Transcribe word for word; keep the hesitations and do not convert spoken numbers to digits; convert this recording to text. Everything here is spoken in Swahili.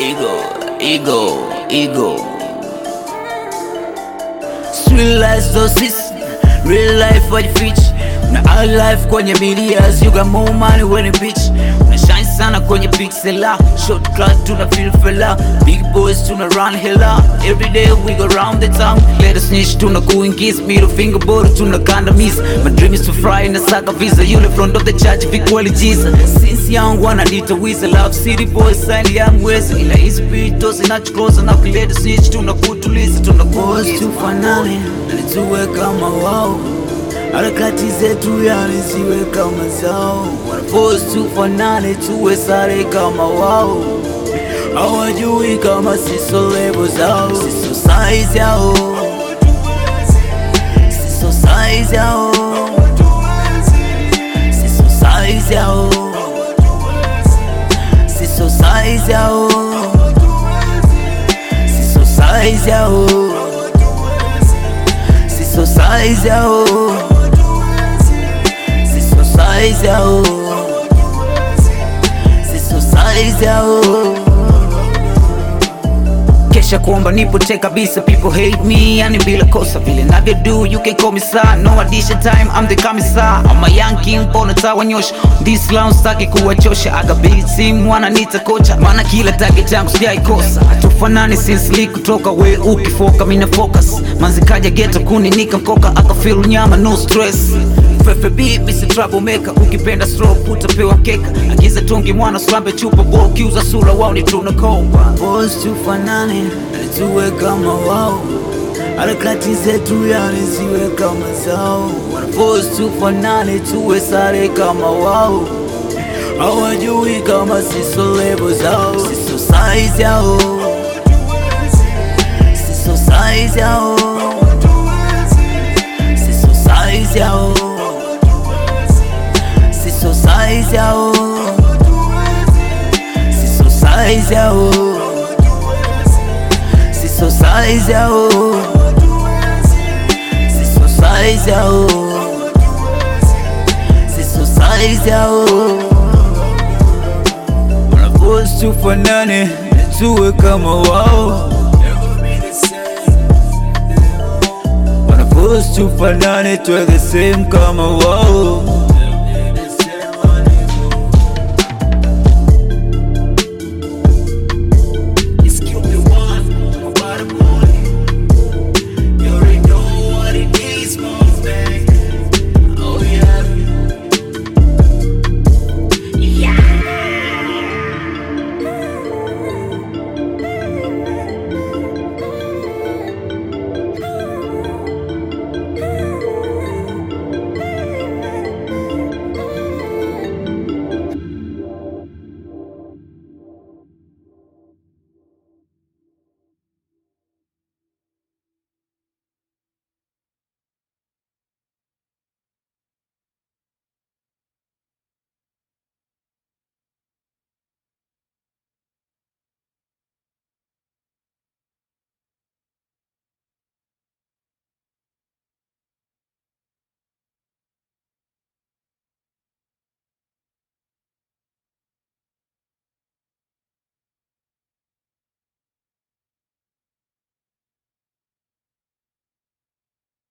ego, ego, ego. Sweet life so sis, real life for the bitch. Na high life kwenye medias, you got more money when you bitch. Una shine sana kwenye pixela, short class tuna feel fella, big boys tuna run hella. Every day we go round the town, let us snitch tuna kuingiz, middle finger board tuna kandamiza. My dream is to fry na saka visa, yule front of the church vikweli Jesus. Since young wananiita wiza, love city boy sign young weza, ila hizi beat tosi nachukosa na kuleta snitch tuna kutuliza, tuna kuingiz. Tufanane, na tuwe kama wao, harakati zetu yani siwe kama zao. Wanaforce tufanane tuwe sare kama wao, hawajui kama siso level zao. Siso size yao, siso size yao, siso size yao, siso size yao, siso size yao, siso size yao, size yao, siso size yao. Kesha kuomba nipote kabisa, people hate me yani bila kosa. Vile navyo do you can call me sir, no addition time I'm the commissar. I'm a young king bona tawanyosha, this lounge staki kuwachosha. I got big team wananiita kocha, mana kila target yangu sijaikosa. Hatufanani since league kutoka we ukifoka mina focus. Manzi kaja geta kuni nika mkoka, aka feel nyama no stress. F F B, Mister Troublemaker, ukipenda stroke utapewa mkeka. Agiza tungi mwana slambe chupa ball, kiuza sura wao ni tunakopa. Boss tufanane, tuwe kama wao, harakati zetu yani siwe kama zao. Wanaforce tufanane tuwe sare kama wao, hawajui kama siso level zao. Siso size yao, siso size yao, siso size yao, siso size yao, siso size yao, siso size yao, siso size yao, siso size yao. Wanaforce tufanane tuwe kama wao, wanaforce tufanane tuwe the same kama wao.